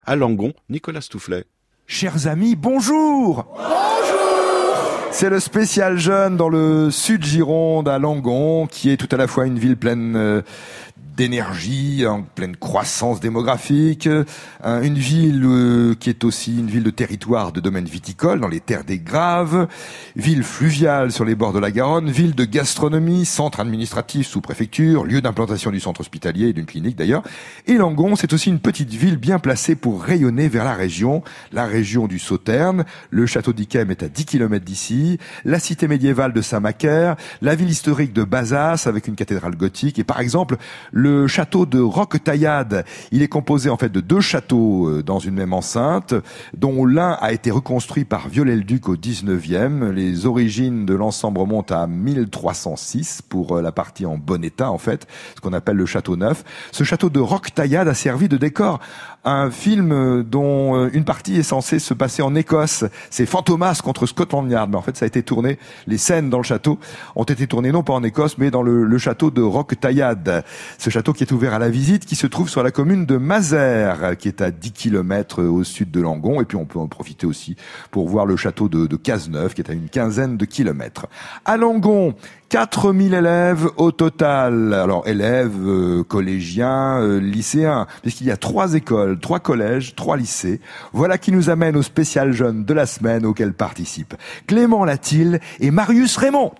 À Langon, Nicolas Stoufflet. Chers amis, bonjour. C'est le spécial jeune dans le sud Gironde, à Langon, qui est tout à la fois une ville pleine d'énergie, en pleine croissance démographique, une ville qui est aussi une ville de territoire de domaine viticole dans les terres des Graves, ville fluviale sur les bords de la Garonne, ville de gastronomie, centre administratif sous préfecture, lieu d'implantation du centre hospitalier et d'une clinique d'ailleurs. Et Langon, c'est aussi une petite ville bien placée pour rayonner vers la région du Sauternes. Le château d'Yquem est à 10 km d'ici, la cité médiévale de Saint-Macaire, la ville historique de Bazas avec une cathédrale gothique et par exemple le château de Roquetaillade. Il est composé en fait de deux châteaux dans une même enceinte, dont l'un a été reconstruit par Viollet-le-Duc au 19e. Les origines de l'ensemble remontent à 1306 pour la partie en bon état en fait, ce qu'on appelle le château neuf. Ce château de Roquetaillade a servi de décor à un film dont une partie est censée se passer en Écosse. C'est Fantomas contre Scotland Yard, mais en fait ça a été tourné, les scènes dans le château ont été tournées non pas en Écosse mais dans le château de Roquetaillade. Ce château qui est ouvert à la visite, qui se trouve sur la commune de Mazères, qui est à 10 km au sud de Langon. Et puis on peut en profiter aussi pour voir le château de Cazeneuve, qui est à une quinzaine de kilomètres. À Langon, 4000 élèves au total. Alors élèves, collégiens, lycéens, puisqu'il y a 3 écoles, 3 collèges, 3 lycées. Voilà qui nous amène au spécial jeune de la semaine auquel participent Clément Latil et Marius Raymond.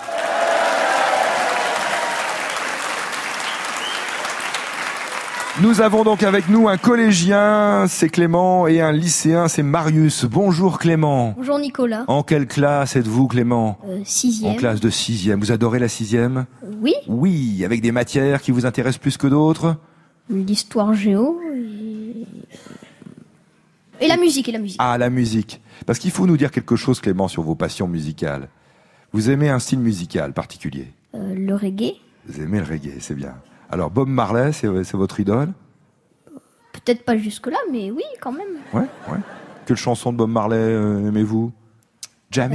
Nous avons donc avec nous un collégien, c'est Clément, et un lycéen, c'est Marius. Bonjour Clément. Bonjour Nicolas. En quelle classe êtes-vous Clément ? 6e. En classe de 6e. Vous adorez la 6e ? Oui. Oui, avec des matières qui vous intéressent plus que d'autres ? L'histoire géo et la musique. Ah, la musique. Parce qu'il faut nous dire quelque chose Clément sur vos passions musicales. Vous aimez un style musical particulier ? Le reggae. Vous aimez le reggae, c'est bien. Alors Bob Marley, c'est votre idole ? Peut-être pas jusque-là, mais oui, quand même. Ouais. Quelle chanson de Bob Marley aimez-vous ? Jamming ?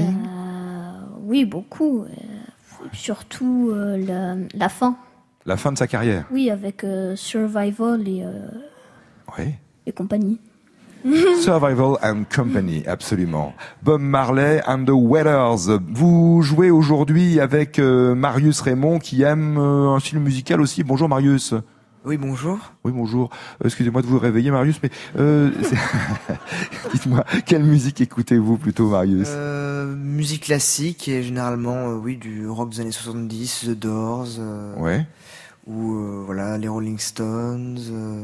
Oui, beaucoup. Surtout la fin. La fin de sa carrière ? Oui, avec Survival et compagnie. Survival and Company, absolument. Bob Marley and the Wailers. Vous jouez aujourd'hui avec Marius Raymond qui aime un style musical aussi. Bonjour Marius. Oui, bonjour. Oui, bonjour. Excusez-moi de vous réveiller Marius, mais dites-moi, quelle musique écoutez-vous plutôt Marius ? Musique classique et généralement, du rock des années 70, The Doors. Ouais. Ou voilà, les Rolling Stones.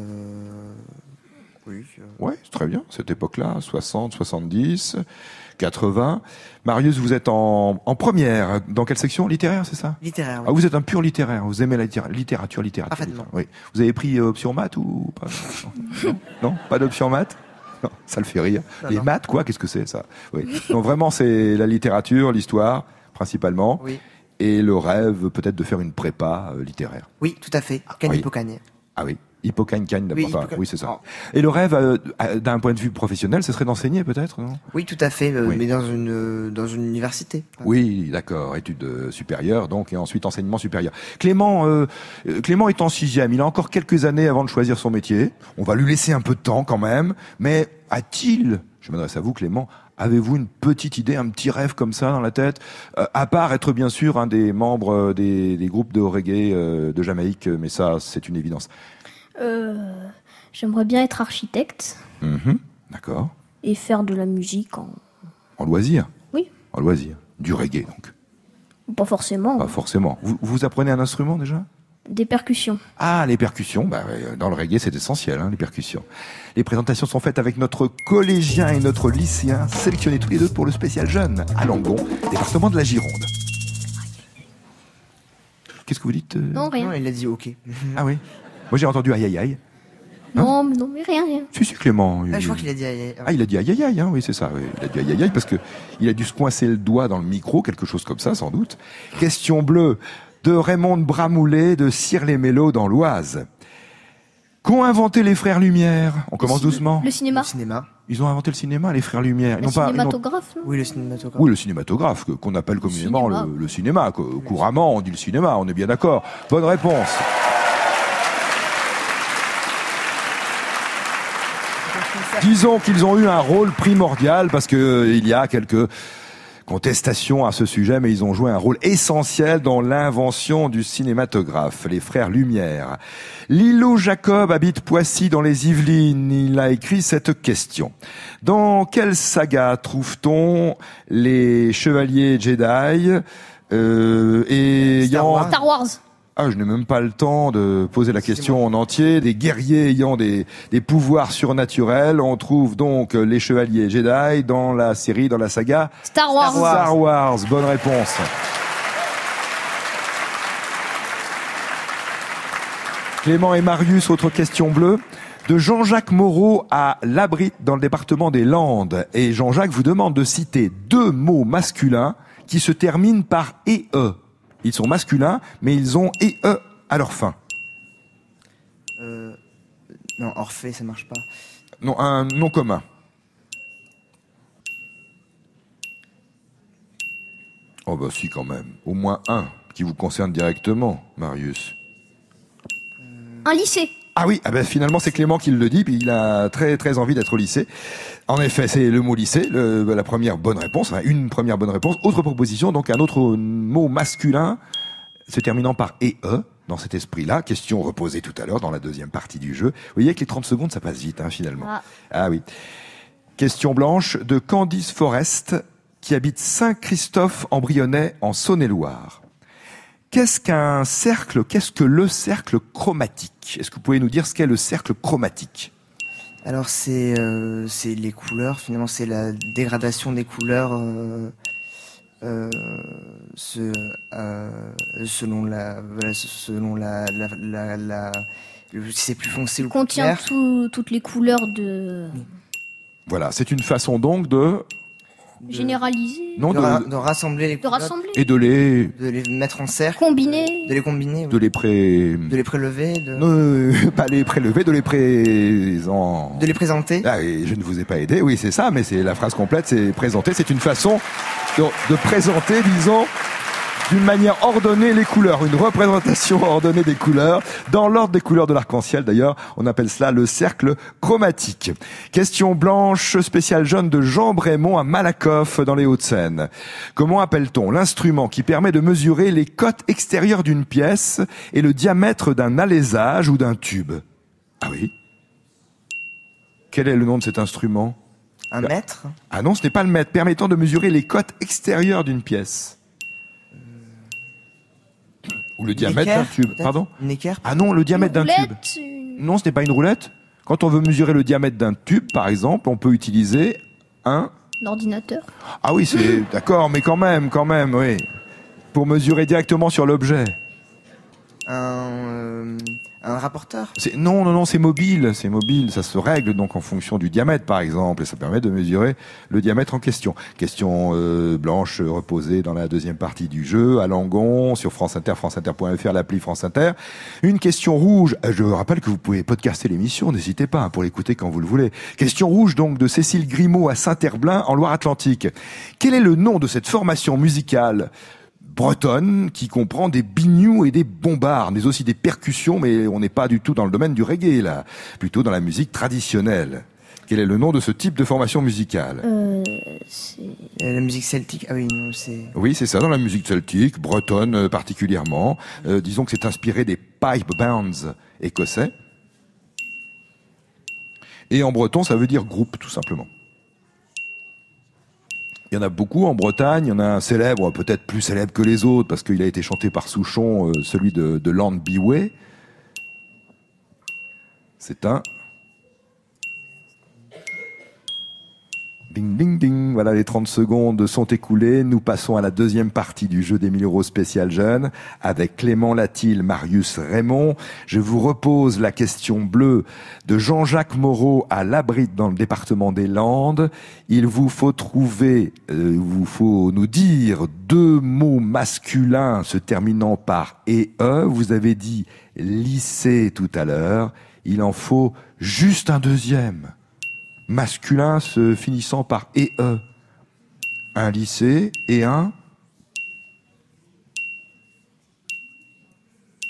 Oui. Ouais, c'est très bien, cette époque-là, 60, 70, 80. Marius, vous êtes en première. Dans quelle section ? Littéraire, c'est ça ? Littéraire, oui. Ah, vous êtes un pur littéraire. Vous aimez la littérature. Parfaitement. Oui. Vous avez pris option maths ou pas ? Non, pas d'option maths ? Non, ça le fait rire. Les maths, quoi ? Qu'est-ce que c'est, ça ? Oui. Donc vraiment, c'est la littérature, l'histoire, principalement. Oui. Et le rêve, peut-être, de faire une prépa littéraire. Oui, tout à fait. Hippocane. Ah oui. Hippocagne, oui, oui, c'est ça. Et le rêve, d'un point de vue professionnel, ce serait d'enseigner peut-être, non ? Oui, tout à fait, oui. Mais dans une université. Oui, d'accord, études supérieures, donc, et ensuite enseignement supérieur. Clément est en 6e, il a encore quelques années avant de choisir son métier. On va lui laisser un peu de temps quand même, mais je m'adresse à vous Clément, avez-vous une petite idée, un petit rêve comme ça dans la tête, à part être bien sûr un des membres des groupes de reggae de Jamaïque, mais ça c'est une évidence. J'aimerais bien être architecte. D'accord. Et faire de la musique en loisir. Oui. En loisir. Du reggae, donc. Pas forcément. Pas forcément. Vous apprenez un instrument, déjà ? Des percussions. Ah, les percussions. Dans le reggae, c'est essentiel, les percussions. Les présentations sont faites avec notre collégien et notre lycéen, sélectionnés tous les deux pour le spécial jeune, à Langon, département de la Gironde. Qu'est-ce que vous dites Non, rien. Non, il a dit OK. Ah oui. Moi, j'ai entendu aïe aïe aïe. Non, mais rien. Si, Clément. Je crois qu'il a dit aïe aïe. Ah, il a dit aïe aïe aïe, oui, c'est ça. Oui. Il a dit aïe aïe aïe parce que il a dû se coincer le doigt dans le micro, quelque chose comme ça, sans doute. Question bleue de Raymond Bramoulet de Cire-les-Mélos dans l'Oise. Qu'ont inventé les frères Lumière ? On commence doucement. Le cinéma. Ils ont inventé le cinéma, les frères Lumière. Le cinématographe, non ? Oui, le cinématographe. Oui, le cinématographe, qu'on appelle communément le cinéma. Couramment, on dit le cinéma, on est bien d'accord. Bonne réponse. Disons qu'ils ont eu un rôle primordial parce que il y a quelques contestations à ce sujet, mais ils ont joué un rôle essentiel dans l'invention du cinématographe, les frères Lumière. Lilo Jacob habite Poissy dans les Yvelines. Il a écrit cette question. Dans quelle saga trouve-t-on les chevaliers Jedi Star Wars. Ah, je n'ai même pas le temps de poser la question en entier. Des guerriers ayant des pouvoirs surnaturels. On trouve donc les chevaliers Jedi dans la série, dans la saga Star Wars. Star Wars. Bonne réponse. Clément et Marius, autre question bleue. De Jean-Jacques Moreau à Labrit dans le département des Landes. Et Jean-Jacques vous demande de citer 2 mots masculins qui se terminent par « et e ». Ils sont masculins, mais ils ont « et e » à leur fin. Non, Orphée, ça marche pas. Non, un nom commun. Oh bah si, quand même. Au moins un qui vous concerne directement, Marius. Un lycée. Ah oui, ah ben finalement c'est Clément qui le dit, puis il a très très envie d'être au lycée. En effet, c'est le mot lycée, la première bonne réponse, enfin, une première bonne réponse. Autre proposition, donc un autre mot masculin se terminant par « et e » dans cet esprit-là. Question reposée tout à l'heure dans la deuxième partie du jeu. Vous voyez que les 30 secondes, ça passe vite, hein, finalement. Ah oui. Question blanche de Candice Forest, qui habite Saint-Christophe-en-Brionnais en Saône-et-Loire. Qu'est-ce qu'un cercle? Qu'est-ce que le cercle chromatique? Est-ce que vous pouvez nous dire ce qu'est le cercle chromatique? Alors c'est les couleurs, finalement c'est la dégradation des couleurs selon si c'est plus foncé ou plus Contient clair. toutes les couleurs de... Voilà, c'est une façon donc de... Généraliser. Non, de rassembler les De couleurs, rassembler. et de les mettre en cercle, Combiner. de les combiner, de les de les prélever, pas les prélever, de les de les présenter. Ah, et je ne vous ai pas aidé, oui c'est ça, mais c'est la phrase complète, c'est présenter, c'est une façon de présenter, disons, d'une manière ordonnée les couleurs, une représentation ordonnée des couleurs, dans l'ordre des couleurs de l'arc-en-ciel d'ailleurs, on appelle cela le cercle chromatique. Question blanche spéciale jaune de Jean Brémond à Malakoff dans les Hauts-de-Seine. Comment appelle-t-on l'instrument qui permet de mesurer les cotes extérieures d'une pièce et le diamètre d'un alésage ou d'un tube? Ah oui. Quel est le nom de cet instrument? Un mètre. Ah non, ce n'est pas le mètre, permettant de mesurer les cotes extérieures d'une pièce. Ou le diamètre d'un tube. Peut-être. Pardon? Une équerre. Ah non, le diamètre d'un tube. Roulette, Non, ce n'est pas une roulette. Quand on veut mesurer le diamètre d'un tube, par exemple, on peut utiliser un... Ordinateur. Ah oui, c'est... D'accord, mais quand même, oui. Pour mesurer directement sur l'objet. Un rapporteur. Non, c'est mobile, ça se règle donc en fonction du diamètre par exemple, et ça permet de mesurer le diamètre en question. Question blanche reposée dans la deuxième partie du jeu, à Langon, sur France Inter, franceinter.fr, l'appli France Inter. Une question rouge, je rappelle que vous pouvez podcaster l'émission, n'hésitez pas pour l'écouter quand vous le voulez. Question rouge donc de Cécile Grimaud à Saint-Herblain en Loire-Atlantique. Quel est le nom de cette formation musicale bretonne qui comprend des binious et des bombards, mais aussi des percussions, mais on n'est pas du tout dans le domaine du reggae là, plutôt dans la musique traditionnelle. Quel est le nom de ce type de formation musicale? C'est... La musique celtique. Ah oui, non, c'est... Oui, c'est ça, dans la musique celtique, bretonne particulièrement. Disons que c'est inspiré des pipe bands écossais. Et en breton, ça veut dire groupe, tout simplement. Il y en a beaucoup en Bretagne, il y en a un célèbre, peut-être plus célèbre que les autres, parce qu'il a été chanté par Souchon, celui de Land Biway. C'est un... Ding, ding, ding. Voilà, les 30 secondes sont écoulées. Nous passons à la deuxième partie du jeu des 1000 euros spécial jeune avec Clément Latil, Marius Raymond. Je vous repose la question bleue de Jean-Jacques Moreau à Labrit dans le département des Landes. Il vous faut nous dire 2 mots masculins se terminant par et e. Vous avez dit lycée tout à l'heure. Il en faut juste un deuxième. Masculin se finissant par « et e ». Un lycée et un...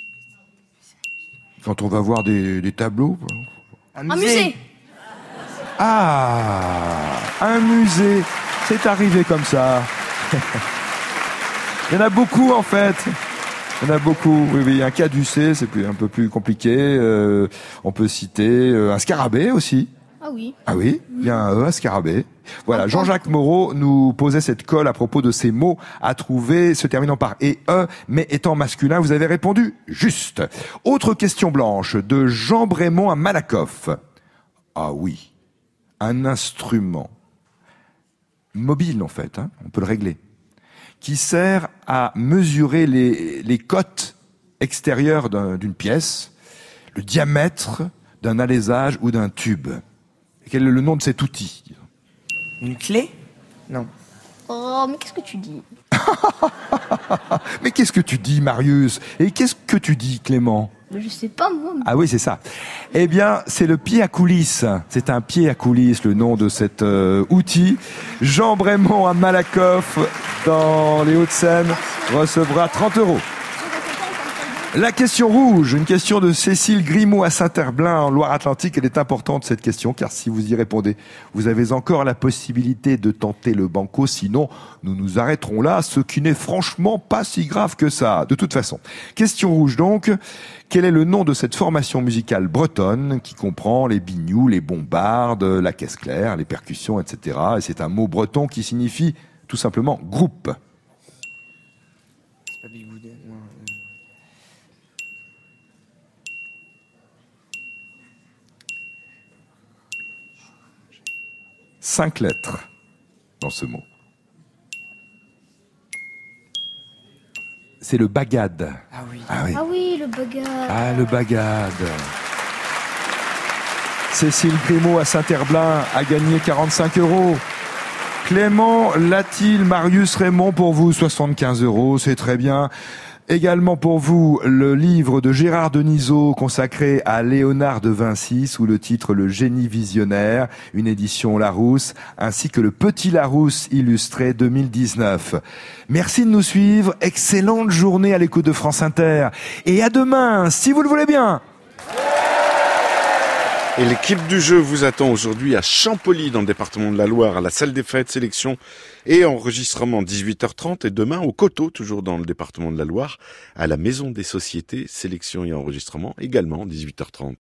Quand on va voir des tableaux... Un musée. Ah, un musée, c'est arrivé comme ça. Il y en a beaucoup en fait. Il y en a beaucoup. Oui, un caducée, c'est un peu plus compliqué. On peut citer un scarabée aussi. Ah oui. Ah oui, il y a un scarabée. Voilà, Jean-Jacques Moreau nous posait cette colle à propos de ces mots à trouver se terminant par et mais étant masculin. Vous avez répondu juste. Autre question blanche de Jean Brémond à Malakoff. Ah oui, un instrument mobile en fait, on peut le régler, qui sert à mesurer les cotes extérieures d'une pièce, le diamètre d'un alésage ou d'un tube. Quel est le nom de cet outil? Une clé? Non. Oh, mais qu'est-ce que tu dis? Mais qu'est-ce que tu dis, Marius? Et qu'est-ce que tu dis, Clément? Je sais pas, moi. Ah oui, c'est ça. Eh bien, c'est le pied à coulisses. C'est un pied à coulisses, le nom de cet outil. Jean Brémond à Malakoff, dans les Hauts-de-Seine, recevra 30 €. La question rouge, une question de Cécile Grimaud à Saint-Herblain en Loire-Atlantique. Elle est importante cette question car si vous y répondez, vous avez encore la possibilité de tenter le banco. Sinon, nous nous arrêterons là, ce qui n'est franchement pas si grave que ça. De toute façon, question rouge donc. Quel est le nom de cette formation musicale bretonne qui comprend les bignous, les bombardes, la caisse claire, les percussions, etc. Et c'est un mot breton qui signifie tout simplement groupe. C'est pas Big Wood, non. 5 lettres dans ce mot. C'est le bagad. Ah oui. Ah oui. Ah oui, le bagage. Ah, le bagad. Cécile Grimaud à Saint-Herblain a gagné 45 €. Clément Latil, Marius Raymond pour vous 75 €, c'est très bien. Également pour vous, le livre de Gérard Denisot consacré à Léonard de Vinci sous le titre Le génie visionnaire, une édition Larousse, ainsi que le Petit Larousse illustré 2019. Merci de nous suivre, excellente journée à l'écoute de France Inter et à demain, si vous le voulez bien. Et l'équipe du jeu vous attend aujourd'hui à Champolly, dans le département de la Loire, à la salle des fêtes, sélection et enregistrement 18h30. Et demain au Coteau, toujours dans le département de la Loire, à la Maison des Sociétés, sélection et enregistrement également 18h30.